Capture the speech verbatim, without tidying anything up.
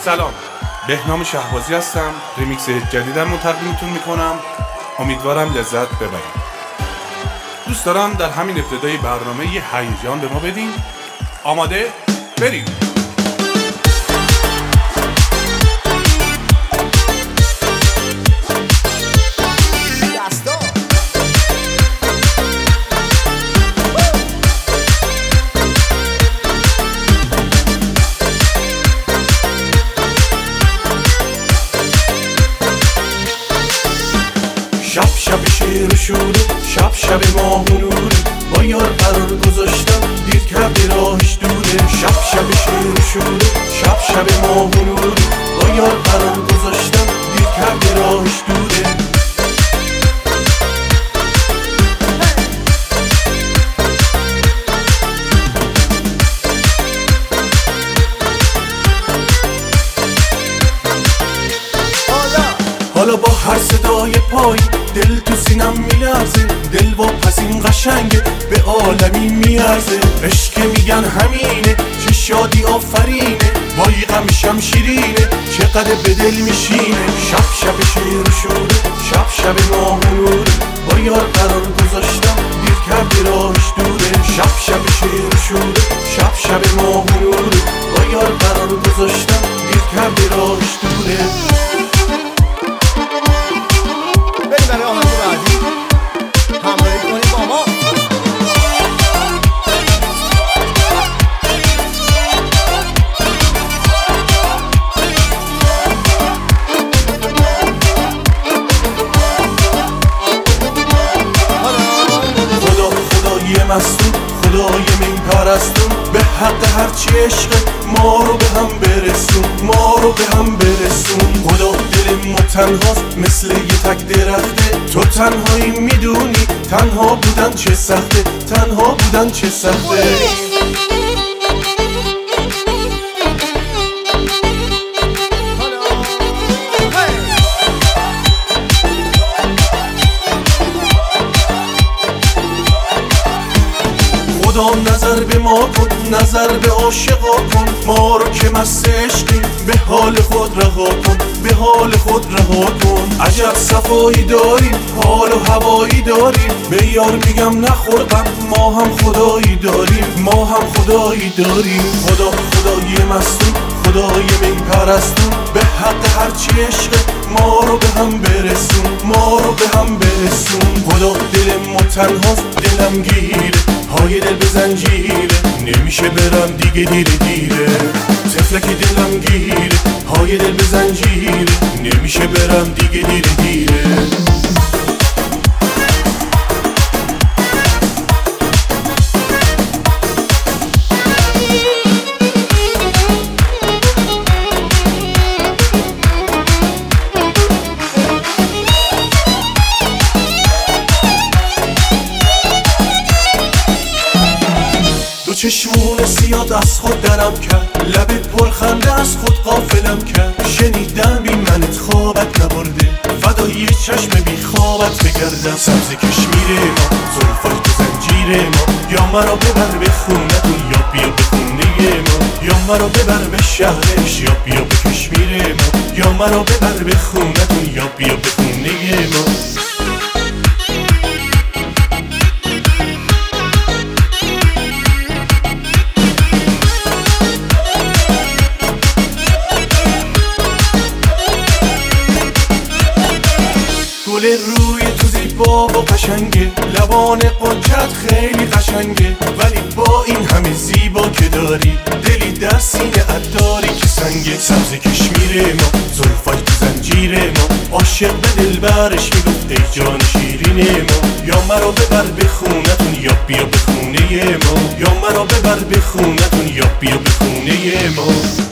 سلام، بهنام شهبازی هستم. ریمیکس جدیدم رو تقدیمتون میکنم. امیدوارم لذت ببرید. دوست دارم در همین ابتدای برنامه یه هیجان به ما بدین. آماده؟ بریم. شب شب شیر و شوره، شب شب ماه و نوره، با یار قرار گذاشتم دیر کرده راهش دوره. شب شب شیر و شوره، شب شب ماه و نوره، با یار قرار گذاشتم دیر کرده راهش دوره. حالا با هر صدای پای دل تو سینم میلرزه، دل با پسین قشنگه به عالمی میارزه. عشق میگن همینه، چه شادی آفرینه، وای غمشم شیرینه، چقدر به دل میشینه. شب شب شیر و شوره، شب شب ماه و نوره، با یار قرار گذاشتم دیر کرده راهش دوره. شب شب شیر و شوره، شب شب ماه و نوره، با یار قرار گذاشتم دیر کرده راهش دوره. برای آهنگ بعدی همراهی کنید با ما. خدا خدای مستون، خدای من پرستون، به حق هرچی عشق ما رو به هم برسون، ما رو به هم برسون. خدا دل ما تنهاست مثل یه تک درخته، تو تنهایی میدونی تنها بودن چه سخته، تنها بودن چه سخته. خدا نظر به ما کن، نظر به عاشقا کن، ما رو که مست عشقیم به حال خود رها کن، به حال خود رها کن. عجب صفایی داریم، حال و هوایی داریم، به یار میگم نخورقم، ما هم خدایی داریم، ما هم خدایی داریم. خدا خدای مستون، خدای من پرستون، به حق هرچی عشق ما رو به هم برسون، ما رو به هم برسون. خدا دل ما تنهاست دلم گیره، های دل به زنجیره، نمیشه برم دیگه دیره دیره. طفلک دلم گیره، های دل به زنجیره، نمیشه برم دیگه دیره دیره. چشمون سیاد از خود درم کرد، لبت پرخنده از خود غافلم کرد. شنیدم بی منت خوابت نبرده، فدای چشم بی خوابت بگردم. سبز کشمیر ما، زلفای تو زنجیر ما، یا مرا ببر به خونتون یا بیا به خونه ما. یا مرا ببر به شهرش یا بیا به کشمیر ما، یا مرا ببر به خونتون یا بیا به خونه ما. گل روی تو زیبا و قشنگه، لبان قنچت خیلی قشنگه، ولی با این همه زیبا که داری دلی در سینه داری که سنگه. سبز کشمیر ما، زلفای تو زنجیر ما، عاشق به دل برش میگفت ای جان شیرین ما. یا مرا ببر به خونتون یا بیا به خونه ما، یا مرا ببر به خونتون یا بیا به خونه ما.